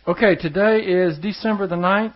Okay, today is December the 9th,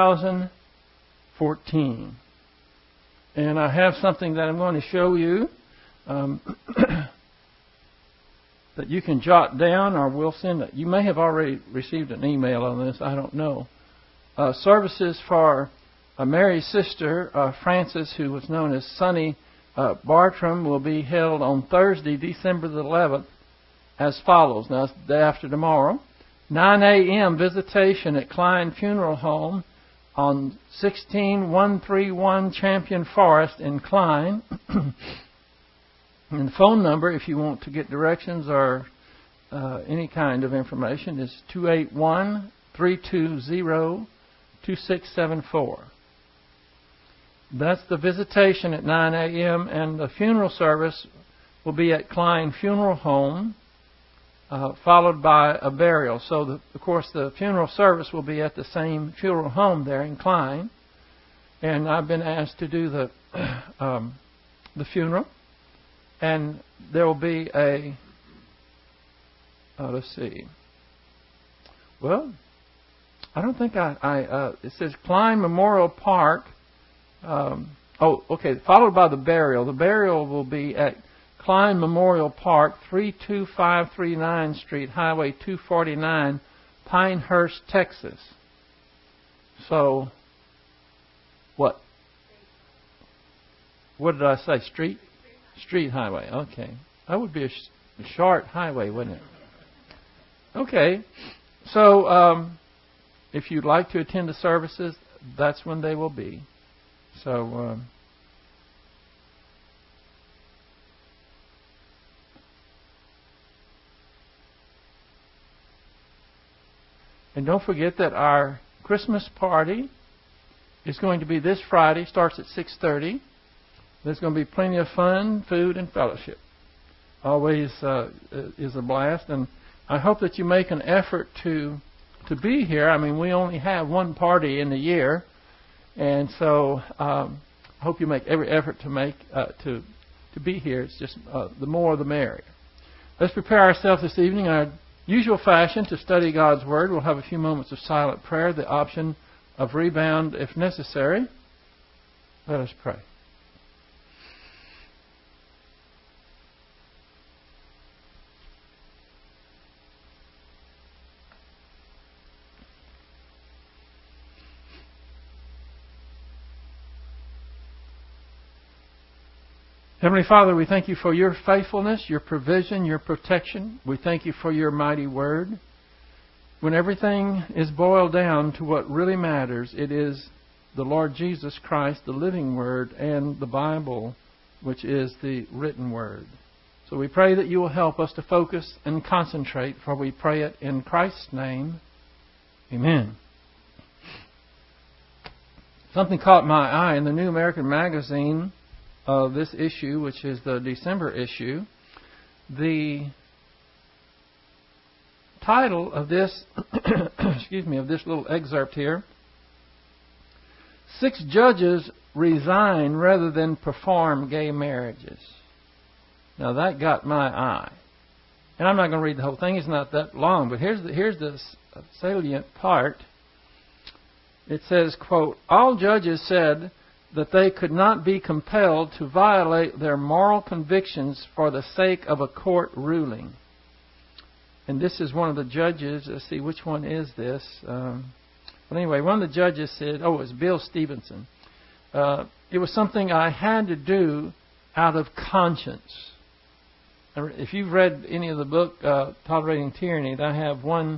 2014. And I have something that I'm going to show you that you can jot down, or we'll send it. You may have already received an email on this, I don't know. Services for Mary's sister, Frances, who was known as Sonny Bartram, will be held on Thursday, December the 11th, as follows. Now, it's the day after tomorrow. 9 a.m. visitation at Klein Funeral Home on 16131 Champion Forest in Klein. And the phone number, if you want to get directions or any kind of information, is 281-320-2674. That's the visitation at 9 a.m. and the funeral service will be at Klein Funeral Home, followed by a burial. So, of course, the funeral service will be at the same funeral home there in Klein. And I've been asked to do the funeral. And there will be a, let's see. Well, I don't think it says Klein Memorial Park. Followed by the burial. The burial will be at Klein Memorial Park, 32539 Street, Highway 249, Pinehurst, Texas. So, what? What did I say? Street? Street highway. Okay. That would be a short highway, wouldn't it? Okay. So, if you'd like to attend the services, that's when they will be. So, and don't forget that our Christmas party is going to be this Friday. Starts at 6:30. There's going to be plenty of fun, food, and fellowship. Always is a blast, and I hope that you make an effort to be here. I mean, we only have one party in the year, and so I hope you make every effort to be here. It's just the more the merrier. Let's prepare ourselves this evening in our usual fashion to study God's Word. We'll have a few moments of silent prayer, the option of rebound if necessary. Let us pray. Heavenly Father, we thank you for your faithfulness, your provision, your protection. We thank you for your mighty word. When everything is boiled down to what really matters, it is the Lord Jesus Christ, the living word, and the Bible, which is the written word. So we pray that you will help us to focus and concentrate, for we pray it in Christ's name. Amen. Something caught my eye in the New American Magazine of this issue, which is the December issue. The title of this, of this little excerpt here: 6 judges resign rather than perform gay marriages. Now that got my eye, and I'm not going to read the whole thing. It's not that long, but here's the salient part. It says, quote, "All judges said that they could not be compelled to violate their moral convictions for the sake of a court ruling." And this is one of the judges. Let's see, which one is this? But anyway, one of the judges said, it was Bill Stevenson. It was something I had to do out of conscience. If you've read any of the book, Tolerating Tyranny, I have one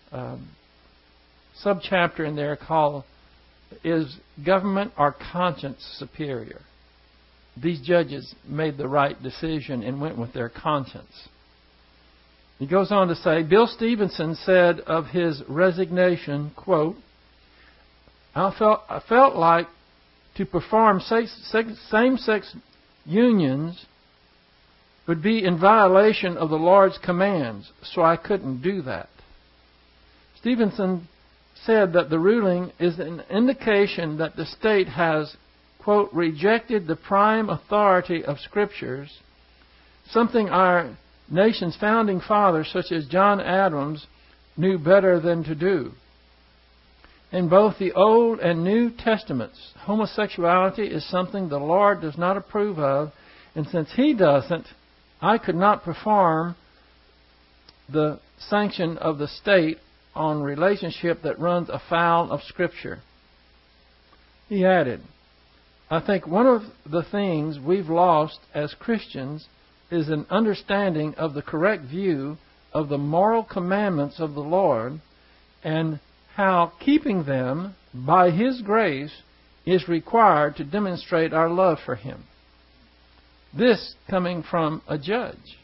subchapter in there called, "Is Government or Conscience Superior?" These judges made the right decision and went with their conscience. He goes on to say, Bill Stevenson said of his resignation, quote, I felt like to perform same-sex unions would be in violation of the Lord's commands, so I couldn't do that." Stevenson said that the ruling is an indication that the state has, quote, "rejected the prime authority of Scriptures, something our nation's founding fathers, such as John Adams, knew better than to do. In both the Old and New Testaments, homosexuality is something the Lord does not approve of, and since He doesn't, I could not perform the sanction of the state on relationship that runs afoul of Scripture. He added, I think one of the things we've lost as Christians is an understanding of the correct view of the moral commandments of the Lord and how keeping them by His grace is required to demonstrate our love for Him. This coming from a judge.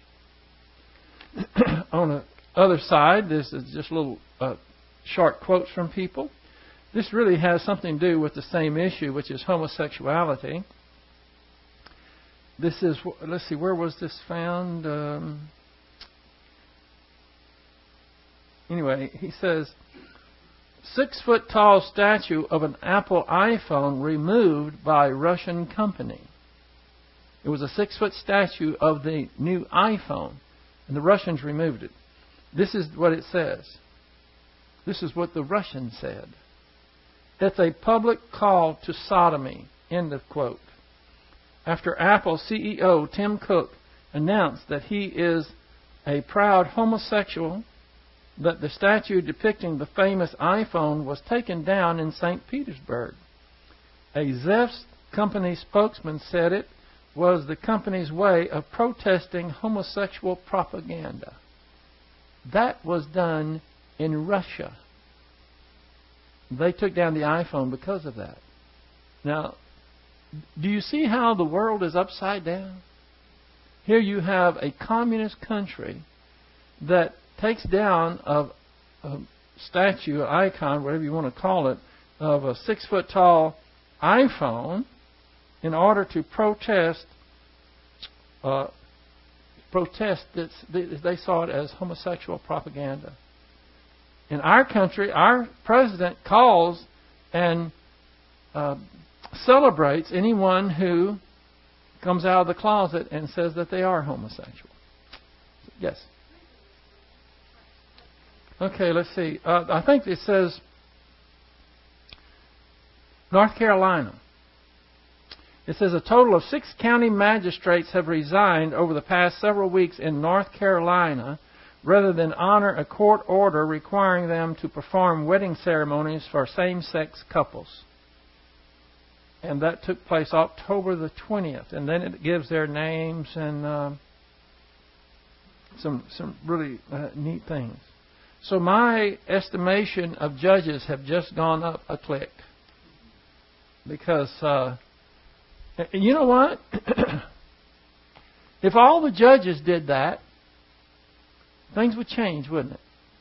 On the other side, this is just little short quotes from people. This really has something to do with the same issue, which is homosexuality. This is, let's see, where was this found? Anyway, he says, 6-foot-tall statue of an Apple iPhone removed by Russian company. It was a 6-foot statue of the new iPhone, and the Russians removed it. This is what it says. This is what the Russians said. It's a public call to sodomy. End of quote. After Apple CEO Tim Cook announced that he is a proud homosexual, that the statue depicting the famous iPhone was taken down in St. Petersburg. A Zevs company spokesman said it was the company's way of protesting homosexual propaganda. That was done in Russia. They took down the iPhone because of that. Now, do you see how the world is upside down? Here you have a communist country that takes down a statue, an icon, whatever you want to call it, of a 6-foot-tall iPhone in order to protest this. They saw it as homosexual propaganda. In our country, our president calls and celebrates anyone who comes out of the closet and says that they are homosexual. Yes. Okay, let's see. I think it says North Carolina. It says a total of 6 county magistrates have resigned over the past several weeks in North Carolina rather than honor a court order requiring them to perform wedding ceremonies for same-sex couples. And that took place October the 20th. And then it gives their names and some really neat things. So my estimation of judges have just gone up a click. Because, you know what? If all the judges did that, things would change, wouldn't it?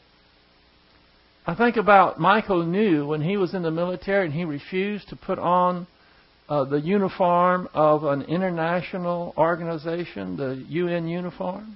I think about Michael New when he was in the military and he refused to put on the uniform of an international organization, the UN uniform.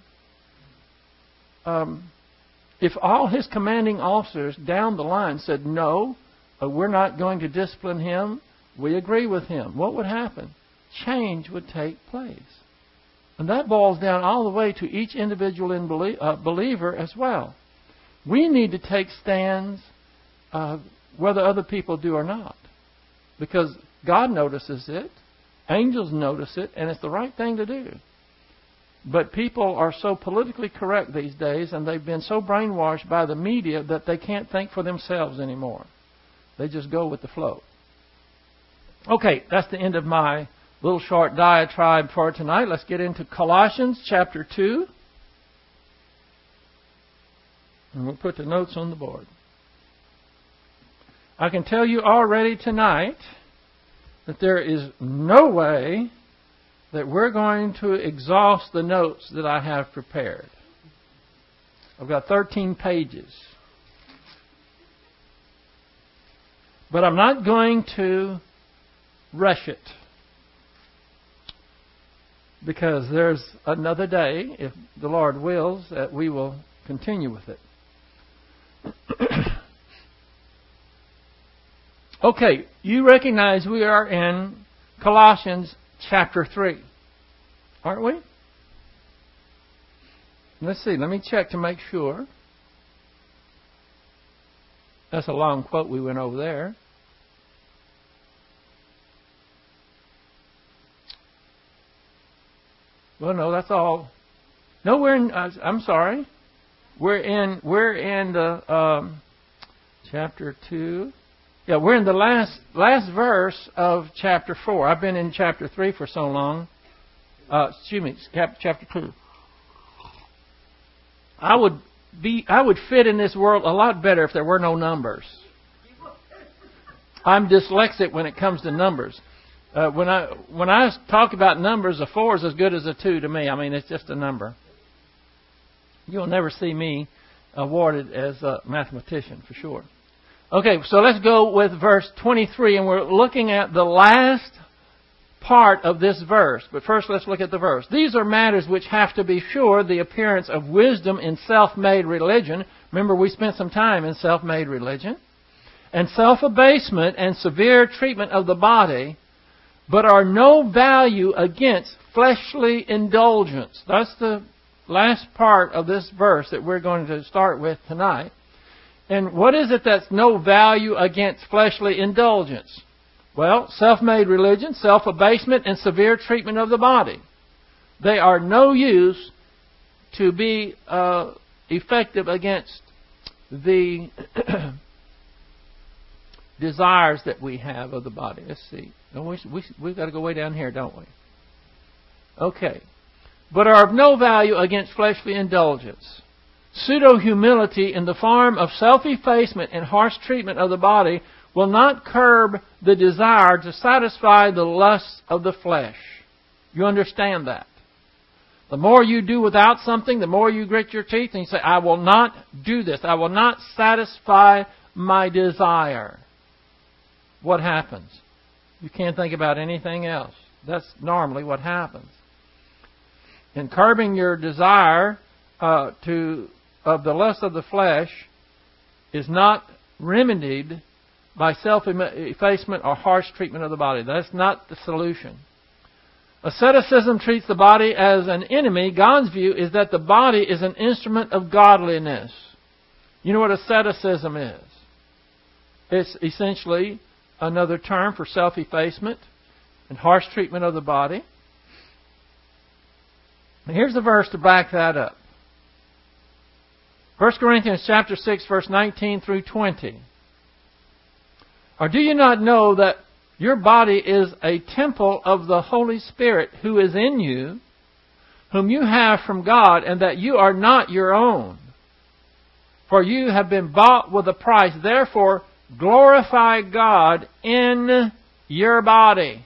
If all his commanding officers down the line said, no, we're not going to discipline him, we agree with him, what would happen? Change would take place. And that boils down all the way to each individual believer as well. We need to take stands whether other people do or not. Because God notices it, angels notice it, and it's the right thing to do. But people are so politically correct these days, and they've been so brainwashed by the media that they can't think for themselves anymore. They just go with the flow. Okay, that's the end of my little short diatribe for tonight. Let's get into Colossians chapter 2. And we'll put the notes on the board. I can tell you already tonight that there is no way that we're going to exhaust the notes that I have prepared. I've got 13 pages. But I'm not going to rush it. Because there's another day, if the Lord wills, that we will continue with it. Okay, you recognize we are in Colossians chapter 3. Aren't we? Let's see, let me check to make sure. That's a long quote we went over there. Well, no, that's all. No, we're in. I'm sorry. We're in the chapter 2. Yeah, we're in the last verse of chapter 4. I've been in chapter 3 for so long. Chapter 2. I would fit in this world a lot better if there were no numbers. I'm dyslexic when it comes to numbers. When I talk about numbers, a 4 is as good as a 2 to me. I mean, it's just a number. You'll never see me awarded as a mathematician, for sure. Okay, so let's go with verse 23, and we're looking at the last part of this verse. But first, let's look at the verse. These are matters which have to be sure, the appearance of wisdom in self-made religion. Remember, we spent some time in self-made religion. And self-abasement and severe treatment of the body, but are no value against fleshly indulgence. That's the last part of this verse that we're going to start with tonight. And what is it that's no value against fleshly indulgence? Well, self-made religion, self-abasement, and severe treatment of the body. They are no use to be effective against the desires that we have of the body. Let's see. We've got to go way down here, don't we? Okay. But are of no value against fleshly indulgence. Pseudo-humility in the form of self-effacement and harsh treatment of the body will not curb the desire to satisfy the lusts of the flesh. You understand that? The more you do without something, the more you grit your teeth and you say, I will not do this. I will not satisfy my desire. What happens? You can't think about anything else. That's normally what happens. And curbing your desire of the lust of the flesh is not remedied by self-effacement or harsh treatment of the body. That's not the solution. Asceticism treats the body as an enemy. God's view is that the body is an instrument of godliness. You know what asceticism is? It's essentially another term for self-effacement and harsh treatment of the body. And here's the verse to back that up. 1 Corinthians chapter 6, verse 19 through 20. Or do you not know that your body is a temple of the Holy Spirit who is in you, whom you have from God, and that you are not your own? For you have been bought with a price. Therefore, glorify God in your body.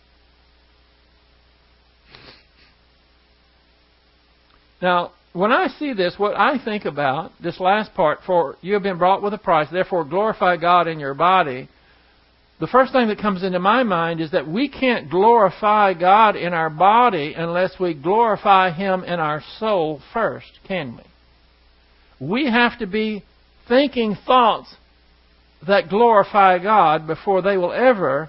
Now, when I see this, what I think about, this last part, for you have been bought with a price, therefore glorify God in your body, the first thing that comes into my mind is that we can't glorify God in our body unless we glorify Him in our soul first, can we? We have to be thinking thoughts that glorify God before they will ever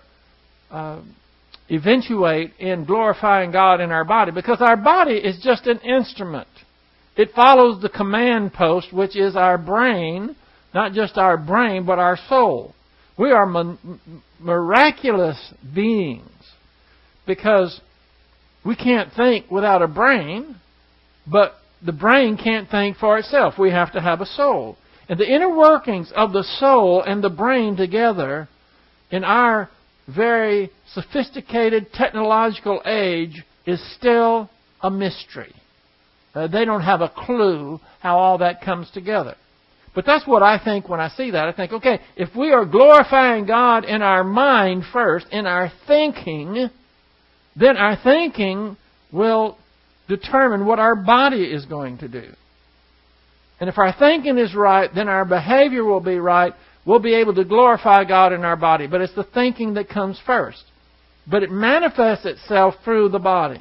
eventuate in glorifying God in our body, because our body is just an instrument. It follows the command post, which is our brain, not just our brain, but our soul. We are miraculous beings because we can't think without a brain, but the brain can't think for itself. We have to have a soul. And the inner workings of the soul and the brain together in our very sophisticated technological age is still a mystery. They don't have a clue how all that comes together. But that's what I think when I see that. I think, okay, if we are glorifying God in our mind first, in our thinking, then our thinking will determine what our body is going to do. And if our thinking is right, then our behavior will be right. We'll be able to glorify God in our body. But it's the thinking that comes first. But it manifests itself through the body.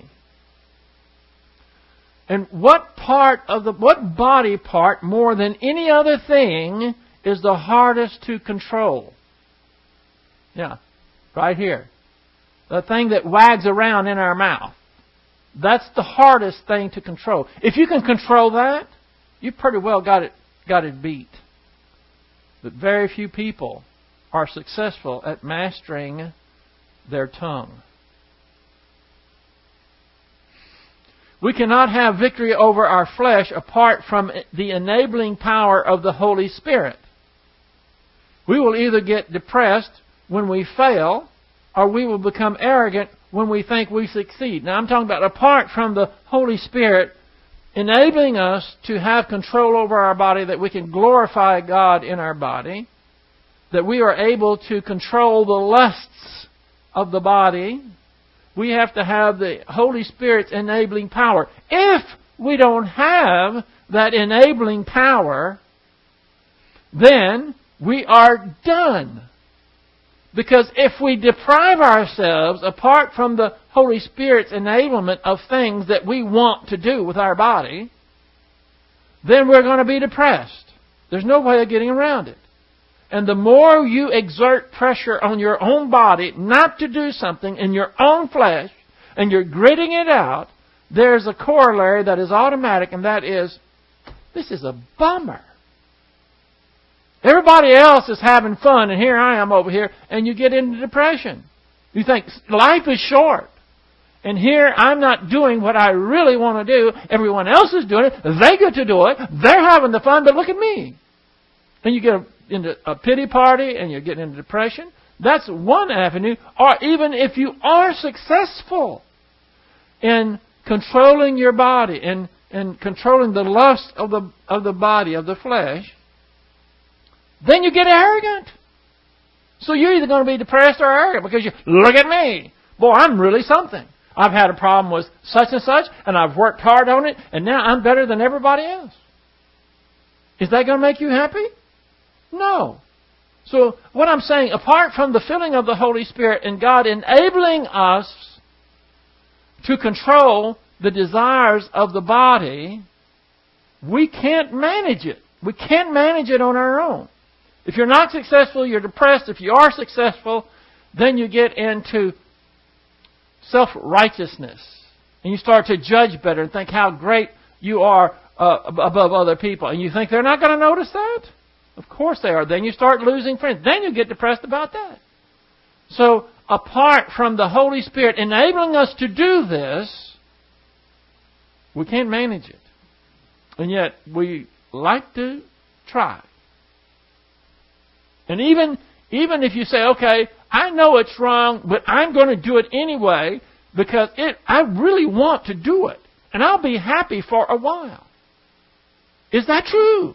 And what body part, more than any other thing, is the hardest to control? Yeah, right here. The thing that wags around in our mouth. That's the hardest thing to control. If you can control that, you pretty well got it beat. But very few people are successful at mastering their tongue. We cannot have victory over our flesh apart from the enabling power of the Holy Spirit. We will either get depressed when we fail, or we will become arrogant when we think we succeed. Now I'm talking about apart from the Holy Spirit enabling us to have control over our body, that we can glorify God in our body, that we are able to control the lusts of the body. We have to have the Holy Spirit's enabling power. If we don't have that enabling power, then we are done. Because if we deprive ourselves, apart from the Holy Spirit's enablement of things that we want to do with our body, then we're going to be depressed. There's no way of getting around it. And the more you exert pressure on your own body not to do something in your own flesh, and you're gritting it out, there's a corollary that is automatic, and that is, this is a bummer. Everybody else is having fun, and here I am over here, and you get into depression. You think, life is short. And here I'm not doing what I really want to do. Everyone else is doing it. They get to do it. They're having the fun, but look at me. And you get into a pity party, and you're getting into depression. That's one avenue. Or even if you are successful in controlling your body and controlling the lust of the body, of the flesh, then you get arrogant. So you're either going to be depressed or arrogant because you look at me. Boy, I'm really something. I've had a problem with such and such, and I've worked hard on it, and now I'm better than everybody else. Is that going to make you happy? No. So what I'm saying, apart from the filling of the Holy Spirit and God enabling us to control the desires of the body, we can't manage it. We can't manage it on our own. If you're not successful, you're depressed. If you are successful, then you get into self-righteousness. And you start to judge better and think how great you are above other people. And you think they're not going to notice that? Of course they are. Then you start losing friends. Then you get depressed about that. So, apart from the Holy Spirit enabling us to do this, we can't manage it. And yet, we like to try. And even if you say, okay, I know it's wrong, but I'm going to do it anyway because I really want to do it. And I'll be happy for a while. Is that true?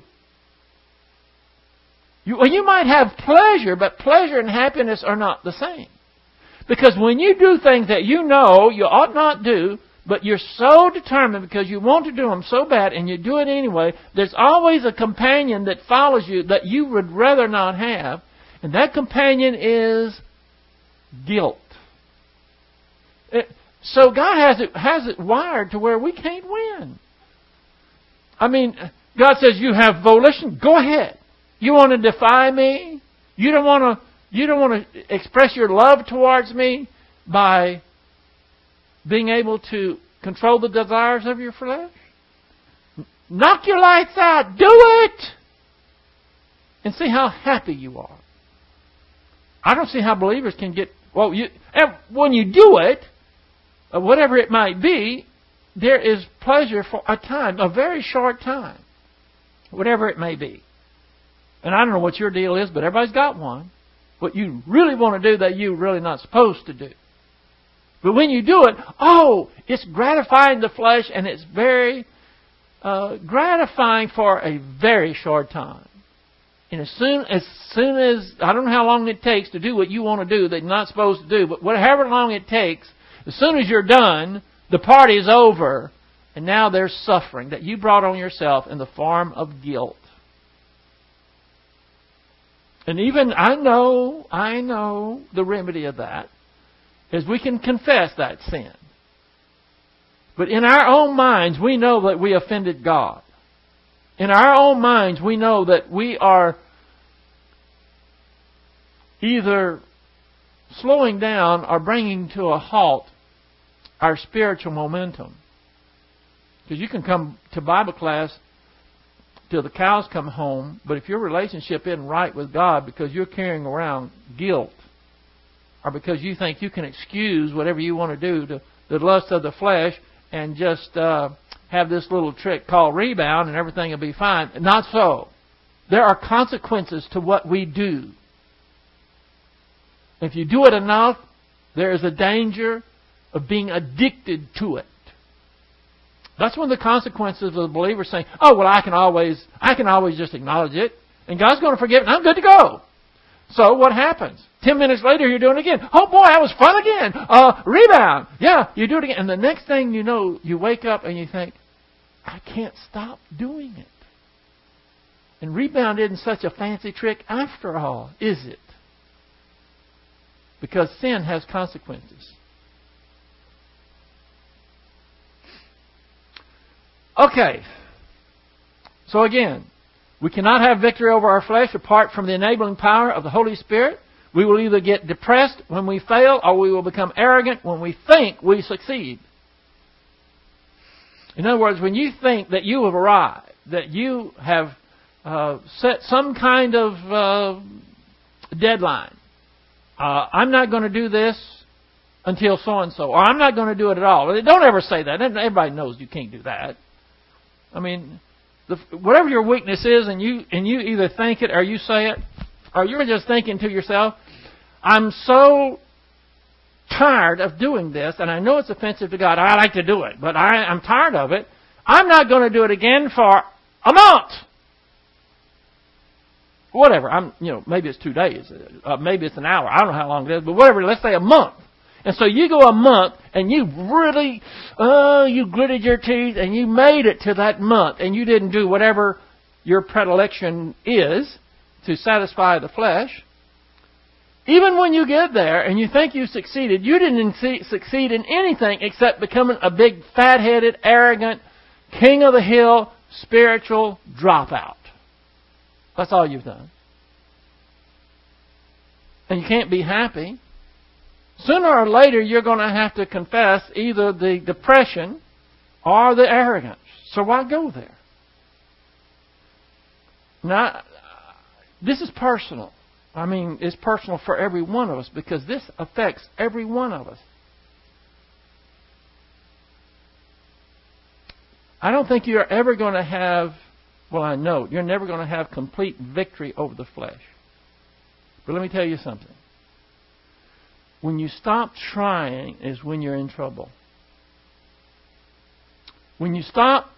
You might have pleasure, but pleasure and happiness are not the same. Because when you do things that you know you ought not do, but you're so determined because you want to do them so bad and you do it anyway, there's always a companion that follows you that you would rather not have. And that companion is guilt. So God has it wired to where we can't win. I mean, God says you have volition. Go ahead. You want to defy me? You don't want to express your love towards me by being able to control the desires of your flesh? Knock your lights out. Do it! And see how happy you are. I don't see how believers can get... and when you do it, whatever it might be, there is pleasure for a time, a very short time. Whatever it may be. And I don't know what your deal is, but everybody's got one. What you really want to do that you're really not supposed to do. But when you do it, it's gratifying the flesh, and it's very gratifying for a very short time. And as soon as, I don't know how long it takes to do what you want to do that you're not supposed to do, but however long it takes, as soon as you're done, the party is over, and now there's suffering that you brought on yourself in the form of guilt. And even, I know the remedy of that is we can confess that sin. But in our own minds, we know that we offended God. In our own minds, we know that we are either slowing down or bringing to a halt our spiritual momentum. Because you can come to Bible class till the cows come home, but if your relationship isn't right with God because you're carrying around guilt, or because you think you can excuse whatever you want to do to the lust of the flesh and just have this little trick called rebound and everything will be fine. Not so. There are consequences to what we do. If you do it enough, there is a danger of being addicted to it. That's one of the consequences of the believer saying, "Oh, well, I can always just acknowledge it, and God's going to forgive it, and I'm good to go." So what happens? 10 minutes later, you're doing it again. "Oh boy, that was fun again. Rebound." Yeah, you do it again. And the next thing you know, you wake up and you think, "I can't stop doing it." And rebound isn't such a fancy trick after all, is it? Because sin has consequences. Okay. So again, we cannot have victory over our flesh apart from the enabling power of the Holy Spirit. We will either get depressed when we fail, or we will become arrogant when we think we succeed. In other words, when you think that you have arrived, that you have set some kind of deadline. I'm not going to do this until so-and-so, or I'm not going to do it at all. Don't ever say that. Everybody knows you can't do that. I mean, whatever your weakness is, and you either think it or you say it, or you're just thinking to yourself, "I'm so tired of doing this, and I know it's offensive to God. I like to do it, but I'm tired of it. I'm not going to do it again for a month." Whatever. Maybe it's 2 days. Maybe it's an hour. I don't know how long it is, but whatever. Let's say a month. And so you go a month, and you really, you gritted your teeth, and you made it to that month, and you didn't do whatever your predilection is to satisfy the flesh. Even when you get there and you think you succeeded, you didn't succeed in anything except becoming a big, fat-headed, arrogant, king of the hill, spiritual dropout. That's all you've done. And you can't be happy. Sooner or later, you're going to have to confess either the depression or the arrogance. So why go there? Now, this is personal. I mean, it's personal for every one of us because this affects every one of us. I don't think you're ever going to have, well, I know, you're never going to have complete victory over the flesh. But let me tell you something. When you stop trying is when you're in trouble. When you stop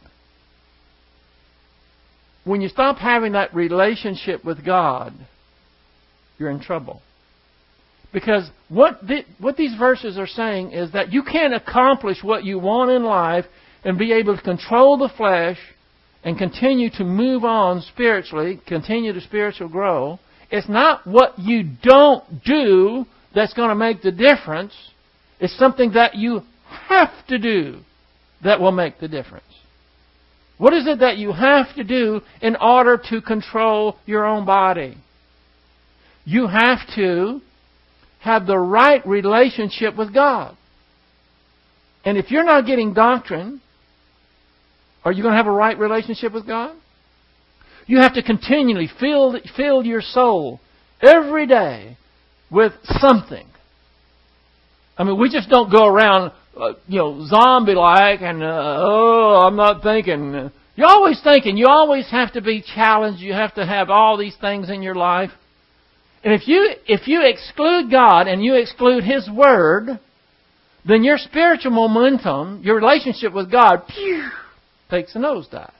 having that relationship with God, you're in trouble. Because what these verses are saying is that you can't accomplish what you want in life and be able to control the flesh and continue to move on spiritually, continue to spiritual grow. It's not what you don't do that's going to make the difference. It's something that you have to do that will make the difference. What is it that you have to do in order to control your own body? You have to have the right relationship with God. And if you're not getting doctrine, are you going to have a right relationship with God? You have to continually fill your soul every day with something. I mean, we just don't go around, zombie-like and, I'm not thinking. You're always thinking. You always have to be challenged. You have to have all these things in your life. And if you exclude God and you exclude His Word, then your spiritual momentum, your relationship with God, takes a nosedive.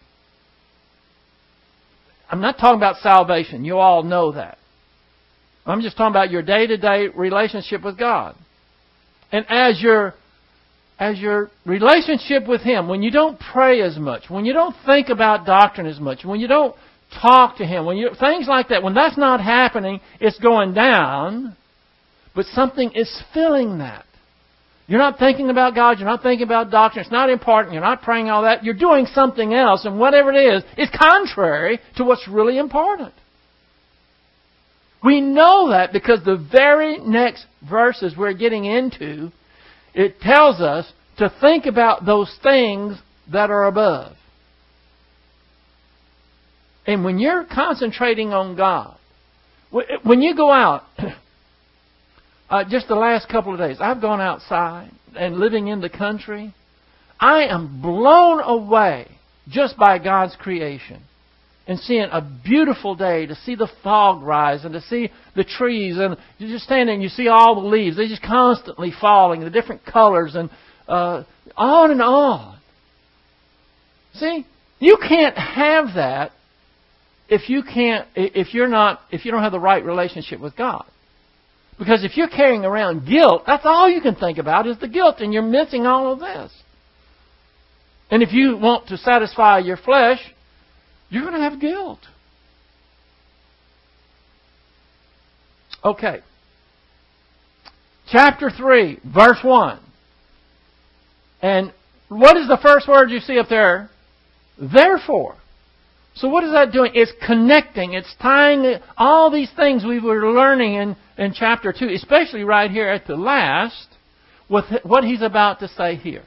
I'm not talking about salvation. You all know that. I'm just talking about your day-to-day relationship with God. And as your relationship with Him, when you don't pray as much, when you don't think about doctrine as much, when you don't talk to Him, things like that, when that's not happening, it's going down, but something is filling that. You're not thinking about God, you're not thinking about doctrine, it's not important, you're not praying all that, you're doing something else, and whatever it is contrary to what's really important. We know that because the very next verses we're getting into, it tells us to think about those things that are above. And when you're concentrating on God, when you go out, just the last couple of days, I've gone outside and living in the country. I am blown away just by God's creation. And seeing a beautiful day, to see the fog rise and to see the trees. And you just stand there and you see all the leaves. They're just constantly falling, the different colors and on and on. See, you can't have that if you don't have the right relationship with God. Because if you're carrying around guilt, that's all you can think about is the guilt, and you're missing all of this. And if you want to satisfy your flesh, you're going to have guilt. Okay. Chapter 3, verse 1. And what is the first word you see up there? Therefore. So what is that doing? It's connecting. It's tying all these things we were learning in chapter 2, especially right here at the last, with what he's about to say here.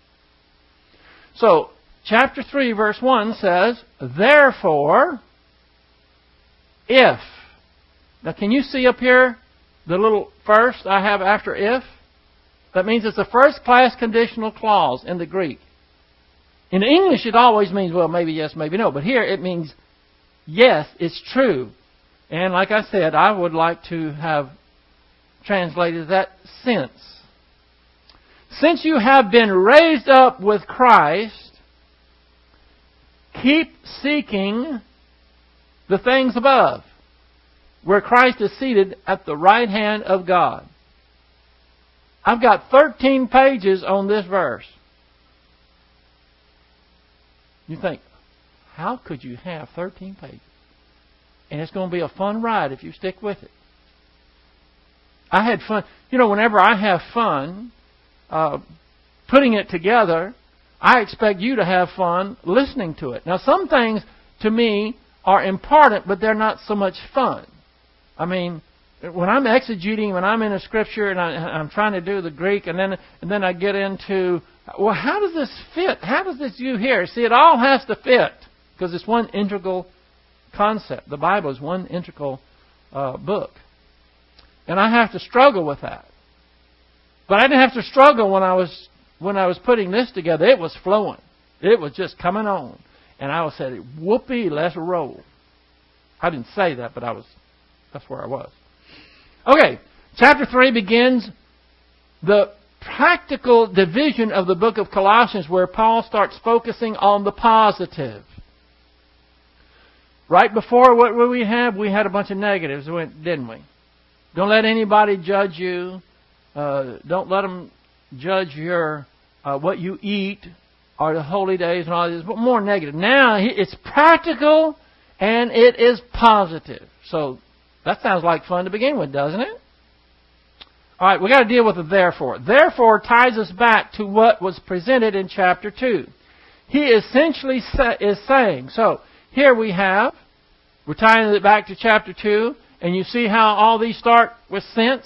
So, chapter 3, verse 1 says, therefore, if. Now, can you see up here the little first I have after if? That means it's a first-class conditional clause in the Greek. In English, it always means, well, maybe yes, maybe no. But here, it means, yes, it's true. And like I said, I would like to have translated that since. Since you have been raised up with Christ, keep seeking the things above, where Christ is seated at the right hand of God. I've got 13 pages on this verse. You think, how could you have 13 pages? And it's going to be a fun ride if you stick with it. I had fun. You know, whenever I have fun putting it together, I expect you to have fun listening to it. Now, some things to me are important, but they're not so much fun. I mean, when I'm exegeting, when I'm in a scripture and I'm trying to do the Greek, and then I get into, well, how does this fit? How does this you here? See, it all has to fit because it's one integral concept. The Bible is one integral book. And I have to struggle with that. But I didn't have to struggle when I was putting this together. It was flowing. It was just coming on. And I said, whoopee, let's roll. I didn't say that, but that's where I was. Okay, chapter 3 begins the practical division of the book of Colossians, where Paul starts focusing on the positive. Right before what we had a bunch of negatives, didn't we? Don't let anybody judge you. Don't let them judge your what you eat or the holy days and all this. But more negative. Now it's practical and it is positive. So that sounds like fun to begin with, doesn't it? All right, we got to deal with the therefore. Therefore ties us back to what was presented in chapter 2. He essentially is saying, so here we're tying it back to chapter 2, and you see how all these start with since.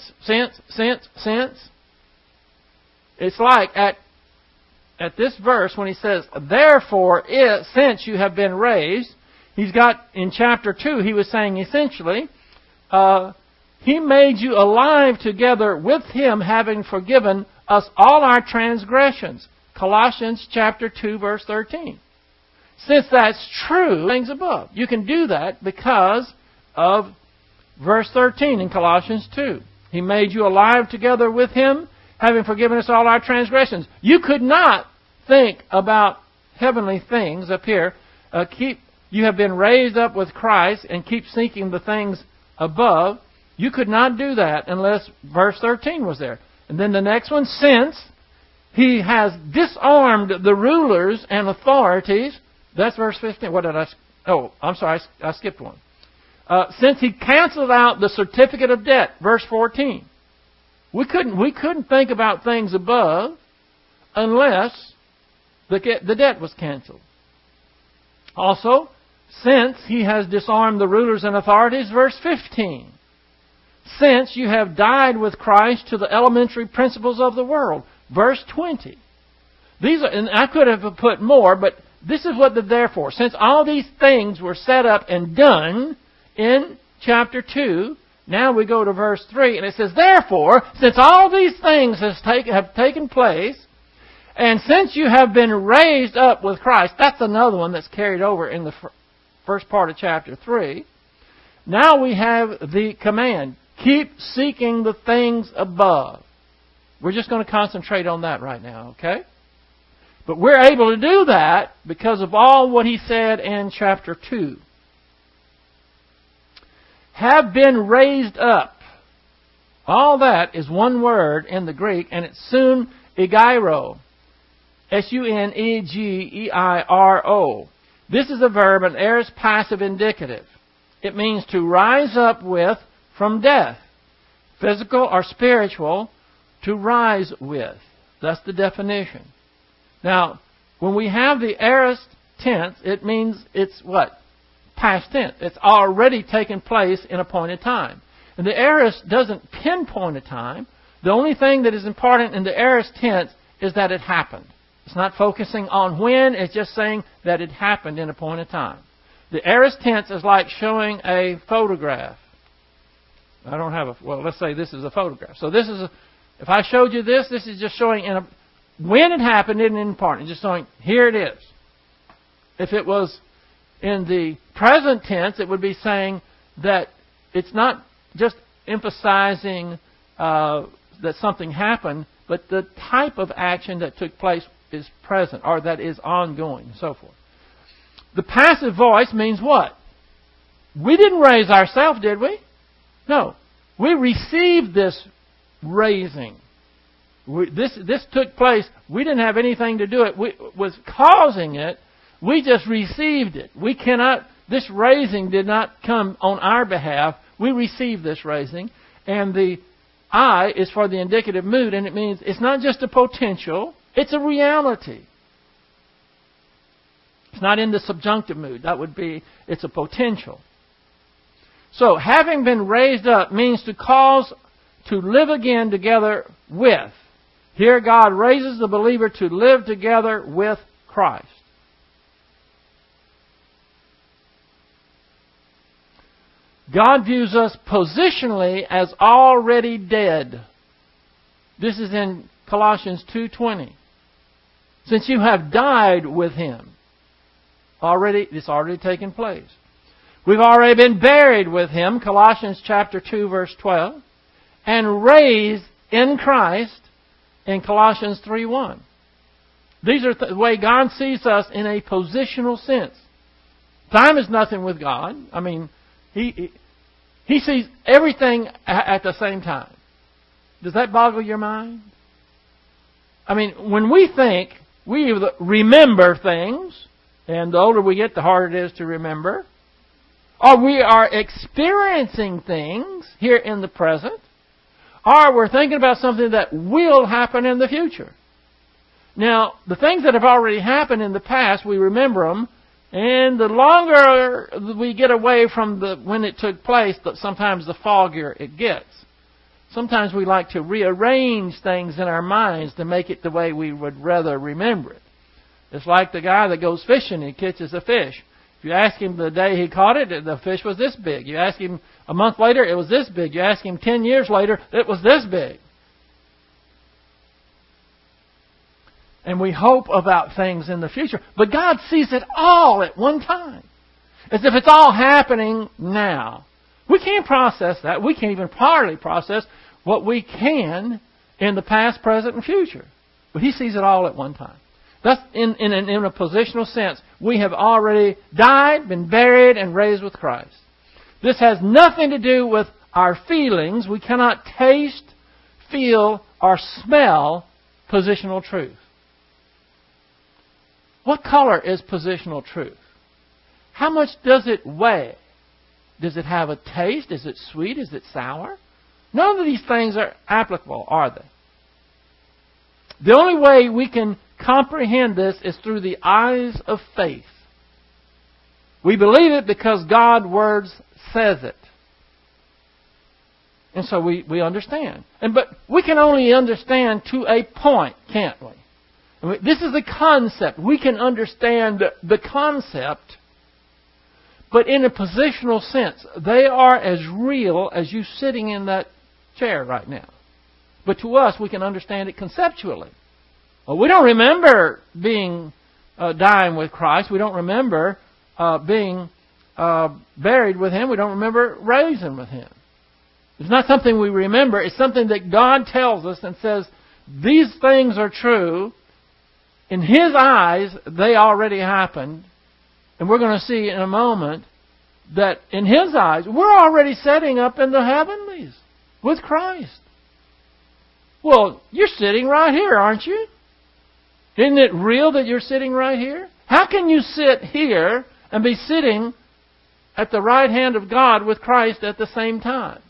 It's like at this verse when he says, therefore, since you have been raised, he's got in chapter 2, he was saying essentially, He made you alive together with Him, having forgiven us all our transgressions. Colossians chapter 2, verse 13. Since that's true, things above. You can do that because of verse 13 in Colossians 2. He made you alive together with Him, having forgiven us all our transgressions. You could not think about heavenly things up here. You have been raised up with Christ and keep seeking the things above. You could not do that unless verse 13 was there. And then the next one, since He has disarmed the rulers and authorities. That's verse 15. What did I... Oh, I'm sorry, I skipped one. Since He canceled out the certificate of debt, verse 14. We couldn't think about things above unless the debt was canceled. Also, since He has disarmed the rulers and authorities, verse 15. Since you have died with Christ to the elementary principles of the world, verse 20. These are, and I could have put more, but this is what the therefore. Since all these things were set up and done in chapter 2, now we go to verse 3, and it says, therefore, since all these things have taken place, and since you have been raised up with Christ, that's another one that's carried over in the first part of chapter 3. Now we have the command, keep seeking the things above. We're just going to concentrate on that right now, okay? But we're able to do that because of all what he said in chapter 2. Have been raised up. All that is one word in the Greek, and it's sun egeiro. S-U-N-E-G-E-I-R-O. This is a verb, an aorist passive indicative. It means to rise up with from death. Physical or spiritual, to rise with. That's the definition. Now, when we have the aorist tense, it means it's what? Past tense. It's already taken place in a point in time. And the aorist doesn't pinpoint a time. The only thing that is important in the aorist tense is that it happened. It's not focusing on when, it's just saying that it happened in a point of time. The aorist tense is like showing a photograph. I don't have let's say this is a photograph. So this is if I showed you this is just showing when it happened, isn't important. It's just showing, here it is. If it was in the present tense, it would be saying that it's not just emphasizing that something happened, but the type of action that took place is present, or that is ongoing, and so forth. The passive voice means what? We didn't raise ourselves, did we? No. We received this raising. This took place. We didn't have anything to do it. We was causing it. We just received it. This raising did not come on our behalf. We received this raising. And the I is for the indicative mood, and it means it's not just a potential, it's a reality. It's not in the subjunctive mood. It's a potential. So, having been raised up means to cause to live again together with. Here God raises the believer to live together with Christ. God views us positionally as already dead. This is in Colossians 2:20. Since you have died with Him. It's already taken place. We've already been buried with Him, Colossians chapter 2, verse 12, and raised in Christ in Colossians 3:1. These are the way God sees us in a positional sense. Time is nothing with God. I mean, He sees everything at the same time. Does that boggle your mind? I mean, when we think, we remember things, and the older we get, the harder it is to remember. Or we are experiencing things here in the present. Or we're thinking about something that will happen in the future. Now, the things that have already happened in the past, we remember them. And the longer we get away from when it took place, sometimes the foggier it gets. Sometimes we like to rearrange things in our minds to make it the way we would rather remember it. It's like the guy that goes fishing and catches a fish. If you ask him the day he caught it, the fish was this big. You ask him a month later, it was this big. You ask him 10 years later, it was this big. And we hope about things in the future. But God sees it all at one time. As if it's all happening now. We can't process that. We can't even partly process what we can in the past, present, and future. But He sees it all at one time. Thus, in a positional sense, we have already died, been buried, and raised with Christ. This has nothing to do with our feelings. We cannot taste, feel, or smell positional truth. What color is positional truth? How much does it weigh? Does it have a taste? Is it sweet? Is it sour? None of these things are applicable, are they? The only way we can comprehend this is through the eyes of faith. We believe it because God's Word says it. And so we understand. But we can only understand to a point, can't we? This is the concept. We can understand the concept, but in a positional sense, they are as real as you sitting in that chair right now. But to us, we can understand it conceptually. Well, we don't remember being dying with Christ. We don't remember being buried with Him. We don't remember raising with Him. It's not something we remember. It's something that God tells us and says, these things are true. In His eyes, they already happened. And we're going to see in a moment that in His eyes, we're already setting up in the heavenlies with Christ. Well, you're sitting right here, aren't you? Isn't it real that you're sitting right here? How can you sit here and be sitting at the right hand of God with Christ at the same time?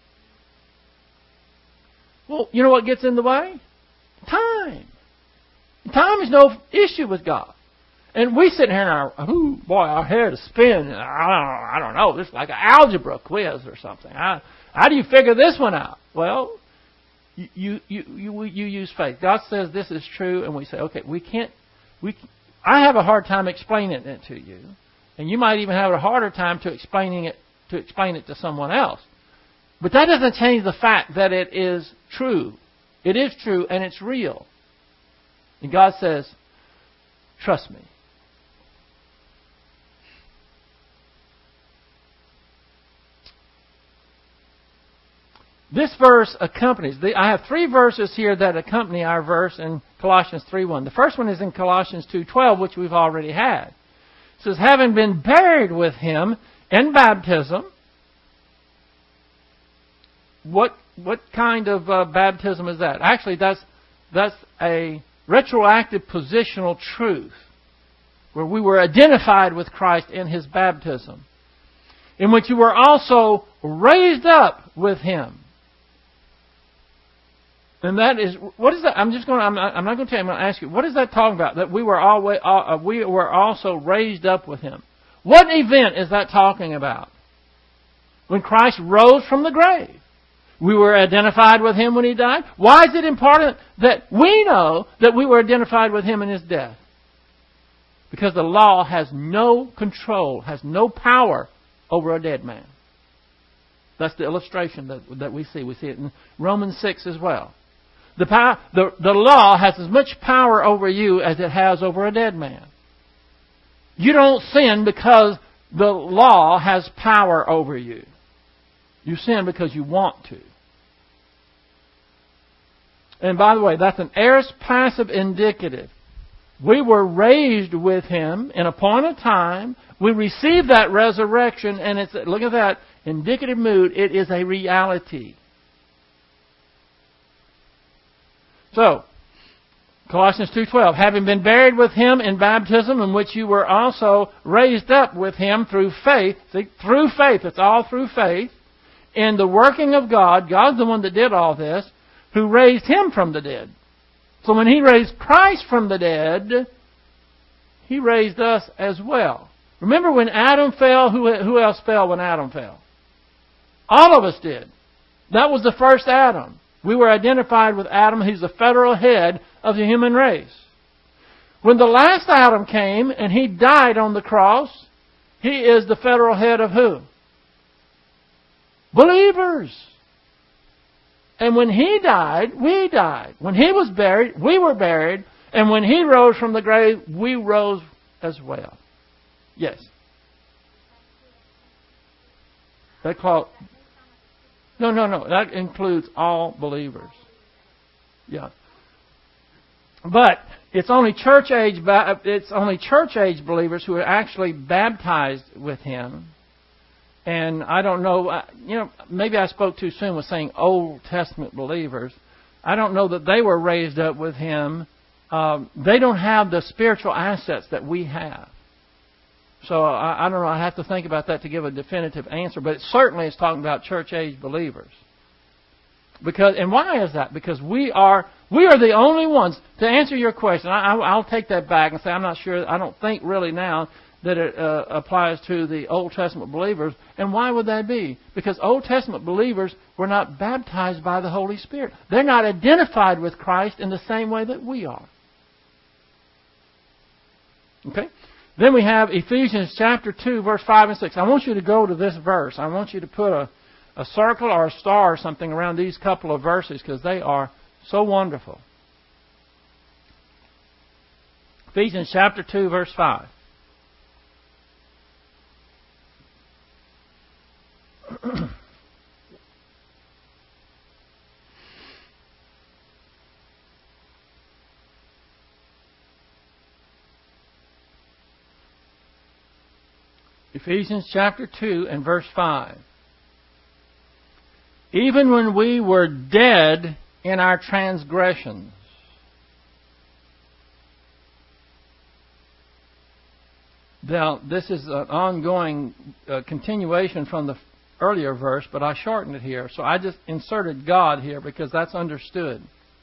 Well, you know what gets in the way? Time. Time is no issue with God. And we sit here and our head is spinning. I don't know. This is like an algebra quiz or something. How do you figure this one out? Well, you use faith. God says this is true, and we say, okay, I have a hard time explaining it to you, and you might even have a harder time to explain it to someone else. But that doesn't change the fact that it is true. It is true, and it's real. And God says, trust me. This verse accompanies. I have 3 verses here that accompany our verse in Colossians 3:1. The first one is in Colossians 2:12, which we've already had. It says, having been buried with Him in baptism. What kind of baptism is that? Actually, that's a retroactive positional truth, where we were identified with Christ in His baptism, in which you were also raised up with Him. And that is, what is that? I'm not going to tell you. I'm going to ask you, what is that talking about? That we were also raised up with Him. What event is that talking about? When Christ rose from the grave. We were identified with Him when He died. Why is it important that we know that we were identified with Him in His death? Because the law has no control, has no power over a dead man. That's the illustration that we see. We see it in Romans 6 as well. The law has as much power over you as it has over a dead man. You don't sin because the law has power over you. You sin because you want to. And by the way, that's an aorist passive indicative. We were raised with Him in a point of time. We received that resurrection, and it's, look at that, indicative mood. It is a reality. So, Colossians 2:12, having been buried with Him in baptism, in which you were also raised up with Him through faith. See, through faith. It's all through faith. In the working of God. God's the one that did all this, who raised Him from the dead. So when He raised Christ from the dead, He raised us as well. Remember when Adam fell, who else fell when Adam fell? All of us did. That was the first Adam. We were identified with Adam. He's the federal head of the human race. When the last Adam came and He died on the cross, He is the federal head of who? Believers. And when He died, we died. When He was buried, we were buried. And when He rose from the grave, we rose as well. Yes. No. That includes all believers. Yeah. But it's only church age believers who are actually baptized with Him. And I don't know, maybe I spoke too soon with saying Old Testament believers. I don't know that they were raised up with Him. They don't have the spiritual assets that we have. So I don't know. I have to think about that to give a definitive answer. But certainly it's talking about church age believers. And why is that? Because we are the only ones. To answer your question, I'll take that back and say I'm not sure. I don't think really now that it applies to the Old Testament believers. And why would that be? Because Old Testament believers were not baptized by the Holy Spirit. They're not identified with Christ in the same way that we are. Okay? Then we have Ephesians chapter 2, verse 5 and 6. I want you to go to this verse. I want you to put a circle or a star or something around these couple of verses because they are so wonderful. Ephesians chapter 2, verse 5. Ephesians chapter 2 and verse 5. Even when we were dead in our transgressions. Now, this is an ongoing continuation from the earlier verse, but I shortened it here. So I just inserted God here because that's understood.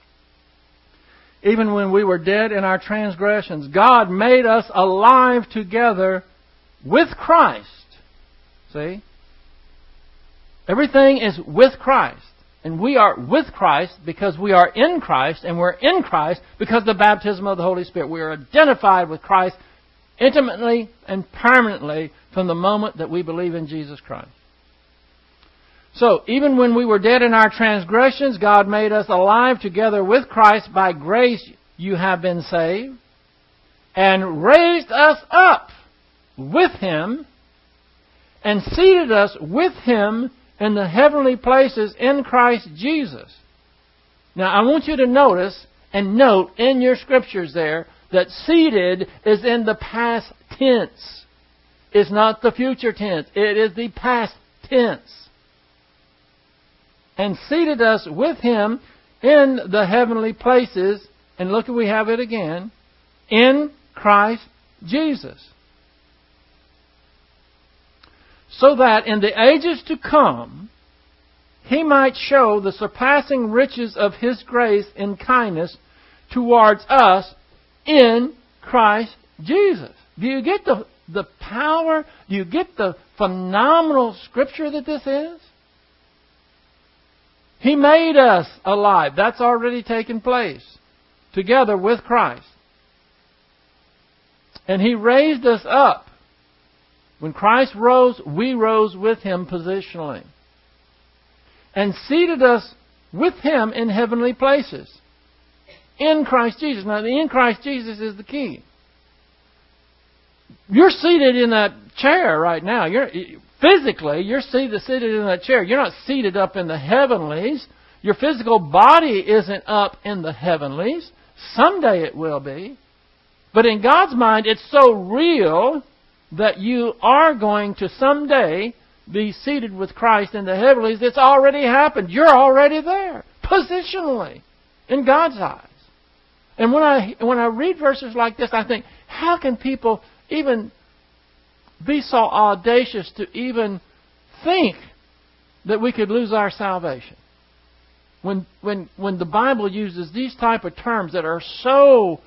Even when we were dead in our transgressions, God made us alive together with Christ. See? Everything is with Christ. And we are with Christ because we are in Christ. And we're in Christ because of the baptism of the Holy Spirit. We are identified with Christ intimately and permanently from the moment that we believe in Jesus Christ. So, even when we were dead in our transgressions, God made us alive together with Christ. By grace you have been saved. And raised us up with Him. And seated us with Him in the heavenly places in Christ Jesus. Now, I want you to notice and note in your scriptures there that seated is in the past tense. It's not the future tense. It is the past tense. And seated us with Him in the heavenly places. And look, we have it again. In Christ Jesus. So that in the ages to come, He might show the surpassing riches of His grace and kindness towards us in Christ Jesus. Do you get the power? Do you get the phenomenal scripture that this is? He made us alive. That's already taken place. Together with Christ. And He raised us up. When Christ rose, we rose with Him positionally. And seated us with Him in heavenly places. In Christ Jesus. Now, the in Christ Jesus is the key. You're seated in that chair right now. Physically, you're seated in that chair. You're not seated up in the heavenlies. Your physical body isn't up in the heavenlies. Someday it will be. But in God's mind, it's so real that you are going to someday be seated with Christ in the heavenlies. It's already happened. You're already there. Positionally. In God's eyes. And when I read verses like this, I think, how can people even be so audacious to even think that we could lose our salvation? When the Bible uses these type of terms that are so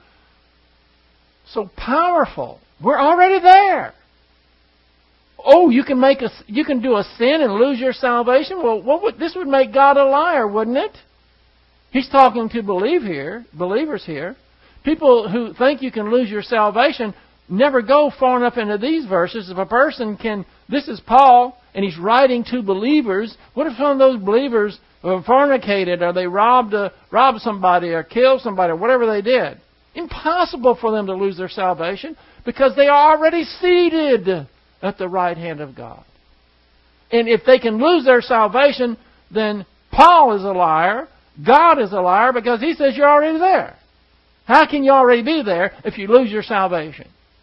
powerful, we're already there. Oh, you can do a sin and lose your salvation? Well, this would make God a liar, wouldn't it? He's talking to believers here. People who think you can lose your salvation never go far enough into these verses. If a person can, this is Paul, and he's writing to believers. What if some of those believers fornicated, or they robbed somebody, or killed somebody, or whatever they did? Impossible for them to lose their salvation because they are already seated at the right hand of God. And if they can lose their salvation, then Paul is a liar. God is a liar because he says you're already there. How can you already be there if you lose your salvation?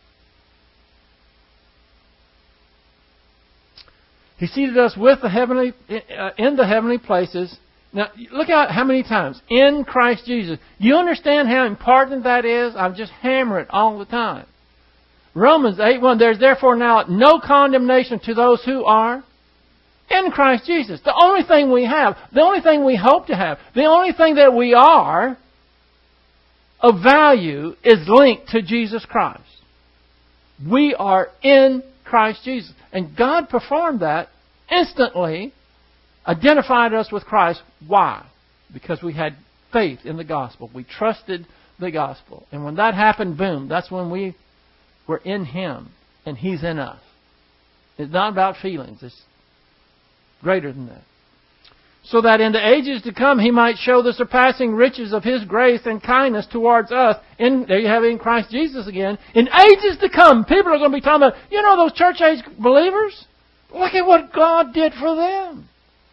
He seated us with in the heavenly places. Now, look at how many times. In Christ Jesus. Do you understand how important that is? I'm just hammering it all the time. Romans 8:1, there's therefore now no condemnation to those who are in Christ Jesus. The only thing we have, the only thing we hope to have, the only thing that we are of value is linked to Jesus Christ. We are in Christ Jesus. And God performed that instantly, identified us with Christ. Why? Because we had faith in the gospel. We trusted the gospel. And when that happened, boom, that's when we We're in Him, and He's in us. It's not about feelings. It's greater than that. So that in the ages to come He might show the surpassing riches of His grace and kindness towards us. There you have it, in Christ Jesus again. In ages to come, people are going to be talking about, those church age believers? Look at what God did for them.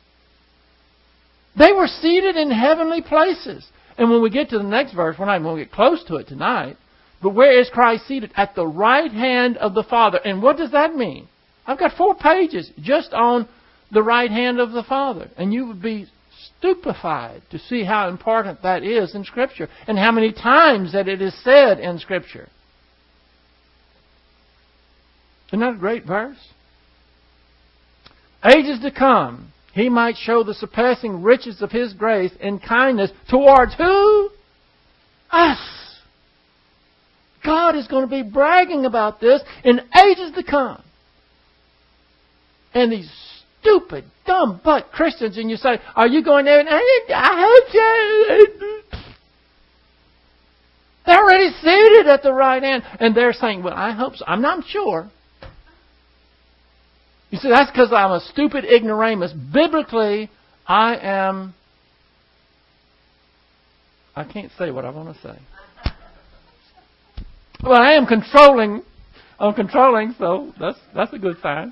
They were seated in heavenly places. And when we get to the next verse, we're not even going to get close to it tonight, but where is Christ seated? At the right hand of the Father. And what does that mean? I've got 4 pages just on the right hand of the Father. And you would be stupefied to see how important that is in Scripture and how many times that it is said in Scripture. Isn't that a great verse? Ages to come, He might show the surpassing riches of His grace and kindness towards who? Us. God is going to be bragging about this in ages to come. And these stupid, dumb butt Christians, and you say, are you going there? I hope so. They're already seated at the right hand. And they're saying, well, I hope so. I'm not sure. You see, that's because I'm a stupid ignoramus. Biblically, I can't say what I want to say. Well, I am controlling. I'm controlling, so that's a good sign.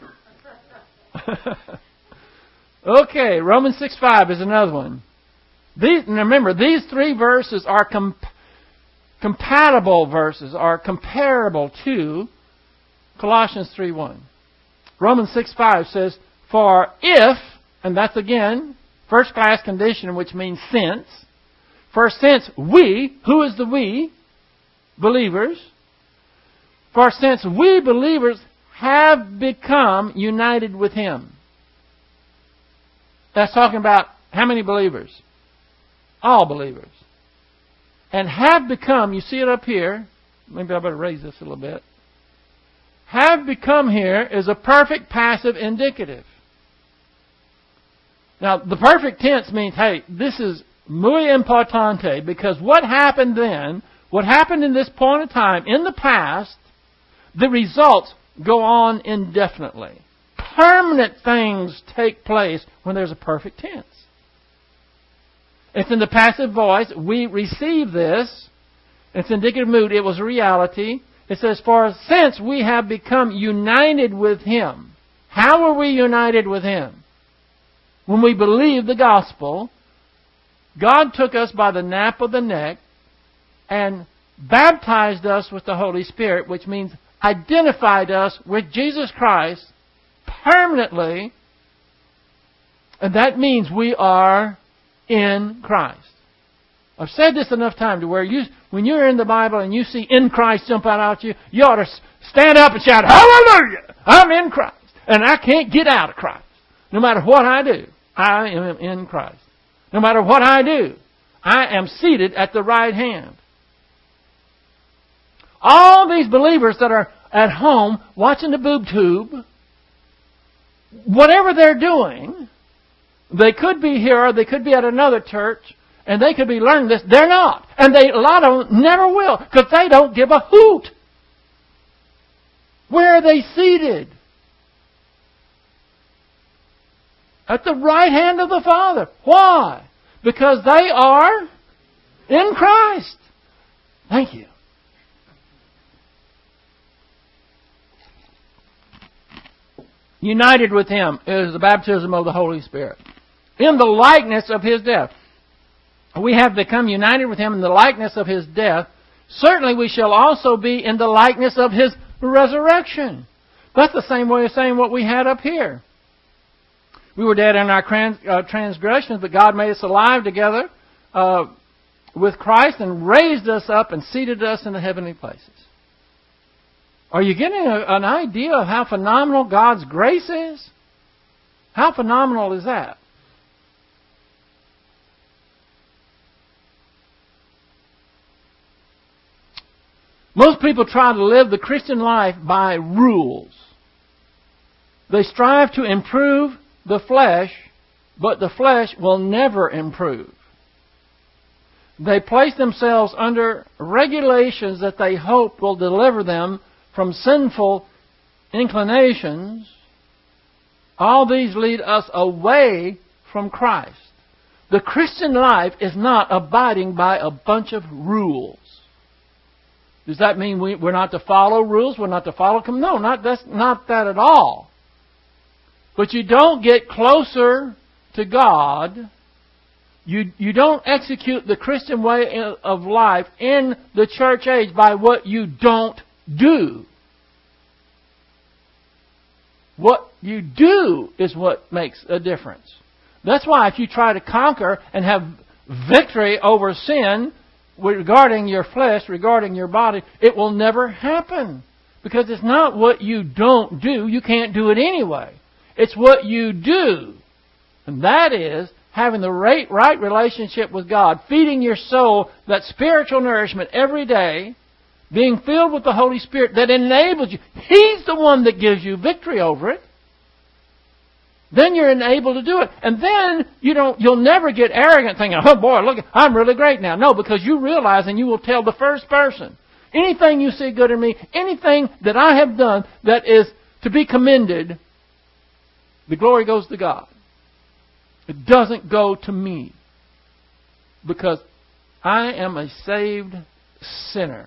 Okay, Romans 6:5 is another one. Remember, these 3 verses are compatible verses, are comparable to Colossians 3:1. Romans 6:5 says, for if, and that's again, first class condition, which means since. For since we, who is the we? Believers. For since we believers have become united with Him. That's talking about how many believers? All believers. And have become, you see it up here. Maybe I better raise this a little bit. Have become here is a perfect passive indicative. Now, the perfect tense means, hey, this is muy importante, because what happened then, what happened in this point of time, in the past, the results go on indefinitely. Permanent things take place when there's a perfect tense. It's in the passive voice. We receive this. It's indicative mood. It was a reality. It says, for since we have become united with Him. How are we united with Him? When we believe the gospel, God took us by the nape of the neck and baptized us with the Holy Spirit, which means identified us with Jesus Christ permanently. And that means we are in Christ. I've said this enough time to where when you're in the Bible and you see in Christ jump out at you, you ought to stand up and shout, hallelujah! I'm in Christ. And I can't get out of Christ. No matter what I do, I am in Christ. No matter what I do, I am seated at the right hand. All these believers that are at home watching the boob tube, whatever they're doing, they could be here or they could be at another church and they could be learning this. They're not. And a lot of them never will because they don't give a hoot. Where are they seated? At the right hand of the Father. Why? Because they are in Christ. Thank you. United with Him is the baptism of the Holy Spirit. In the likeness of His death. We have become united with Him in the likeness of His death. Certainly we shall also be in the likeness of His resurrection. That's the same way of saying what we had up here. We were dead in our transgressions, but God made us alive together with Christ and raised us up and seated us in the heavenly places. Are you getting an idea of how phenomenal God's grace is? How phenomenal is that? Most people try to live the Christian life by rules. They strive to improve the flesh, but the flesh will never improve. They place themselves under regulations that they hope will deliver them from sinful inclinations, all these lead us away from Christ. The Christian life is not abiding by a bunch of rules. Does that mean we're not to follow rules? We're not to follow them? No, that's not that at all. But you don't get closer to God. You don't execute the Christian way of life in the church age by what you don't do. What you do is what makes a difference. That's why if you try to conquer and have victory over sin regarding your flesh, regarding your body, it will never happen. Because it's not what you don't do. You can't do it anyway. It's what you do. And that is having the right relationship with God, feeding your soul that spiritual nourishment every day, being filled with the Holy Spirit that enables you. He's the one that gives you victory over it. Then you're enabled to do it. And then you'll never get arrogant thinking, oh boy, look, I'm really great now. No, because you realize and you will tell the first person, anything you see good in me, anything that I have done that is to be commended, the glory goes to God. It doesn't go to me. Because I am a saved sinner.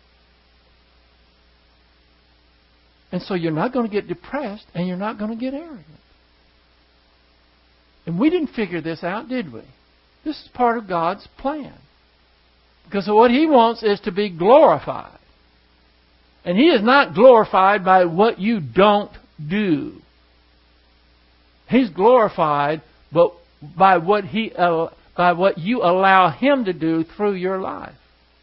And so you're not going to get depressed and you're not going to get arrogant. And we didn't figure this out, did we? This is part of God's plan. Because what He wants is to be glorified. And He is not glorified by what you don't do. He's glorified but by what you allow Him to do through your life.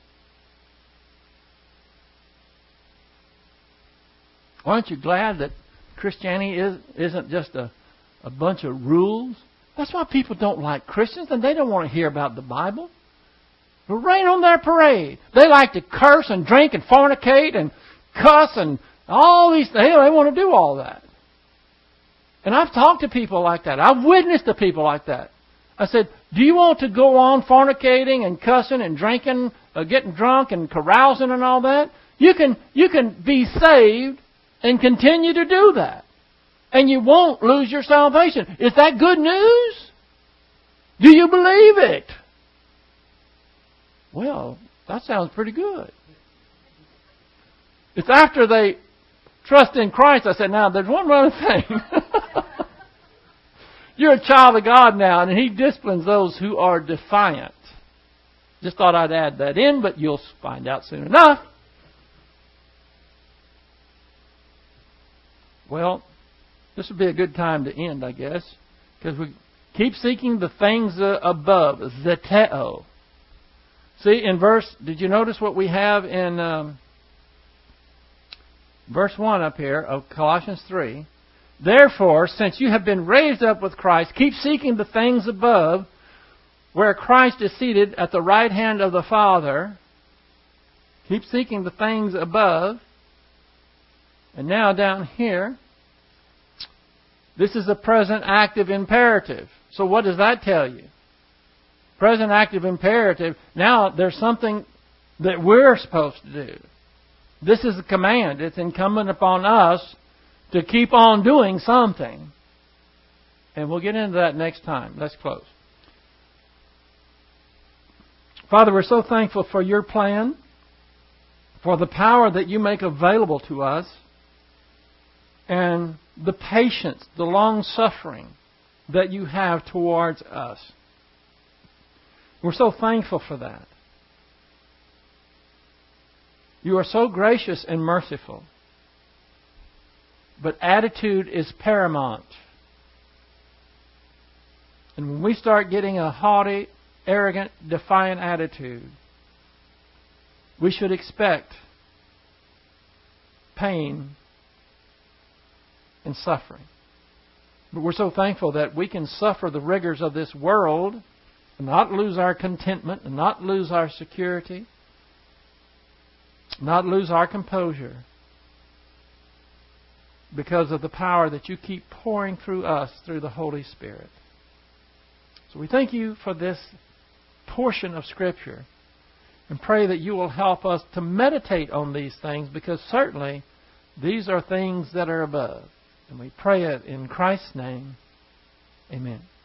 Aren't you glad that Christianity isn't just a bunch of rules? That's why people don't like Christians, and they don't want to hear about the Bible. But rain on their parade. They like to curse and drink and fornicate and cuss and all these things. They want to do all that. And I've talked to people like that. I've witnessed to people like that. I said, do you want to go on fornicating and cussing and drinking, getting drunk and carousing and all that? You can be saved and continue to do that. And you won't lose your salvation. Is that good news? Do you believe it? Well, that sounds pretty good. It's after they trust in Christ, I said, now there's one other thing. You're a child of God now, and He disciplines those who are defiant. Just thought I'd add that in, but you'll find out soon enough. Well, this would be a good time to end, I guess, because we keep seeking the things above, zeteo. See, did you notice what we have in verse 1 up here of Colossians 3? Therefore, since you have been raised up with Christ, keep seeking the things above, where Christ is seated at the right hand of the Father. Keep seeking the things above. And now down here, this is a present active imperative. So what does that tell you? Present active imperative. Now there's something that we're supposed to do. This is a command. It's incumbent upon us to keep on doing something. And we'll get into that next time. Let's close. Father, we're so thankful for Your plan, for the power that You make available to us, and the patience, the long-suffering that You have towards us. We're so thankful for that. You are so gracious and merciful. But attitude is paramount. And when we start getting a haughty, arrogant, defiant attitude, we should expect pain and suffering. But we're so thankful that we can suffer the rigors of this world and not lose our contentment and not lose our security, not lose our composure, because of the power that You keep pouring through us through the Holy Spirit. So we thank You for this portion of Scripture. And pray that you will help us to meditate on these things, because certainly these are things that are above. And we pray it in Christ's name. Amen.